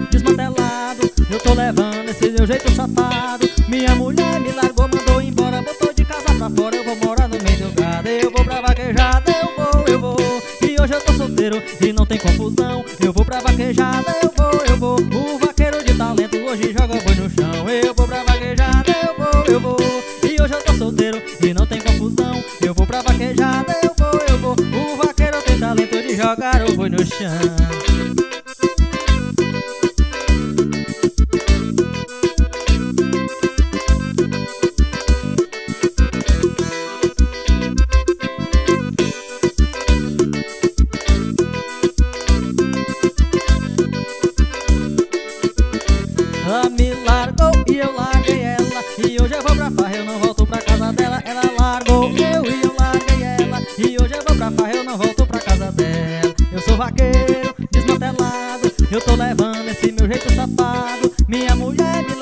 desmantelado. Eu tô levando esse meu jeito safado. Minha mulher me largou, mandou embora, botou de casa pra fora. Eu vou morar no meio do gado, eu vou pra vaquejada, eu vou. E hoje eu tô solteiro e não tem confusão. Eu vou pra vaquejada, eu vou. O vaqueiro de talento hoje joga o boi no chão. Eu vou pra vaquejada, eu vou. E hoje eu tô solteiro e não tem confusão. Eu vou pra vaquejada, eu vou. O vaqueiro tem talento de jogar o boi no chão. Ela me largou e eu larguei ela. E hoje eu vou pra farra, eu não volto pra casa dela. Ela largou eu e eu larguei ela. E hoje eu vou pra farra, eu não volto pra casa dela. Eu sou vaqueiro, desmantelado. Eu tô levando esse meu jeito safado. Minha mulher me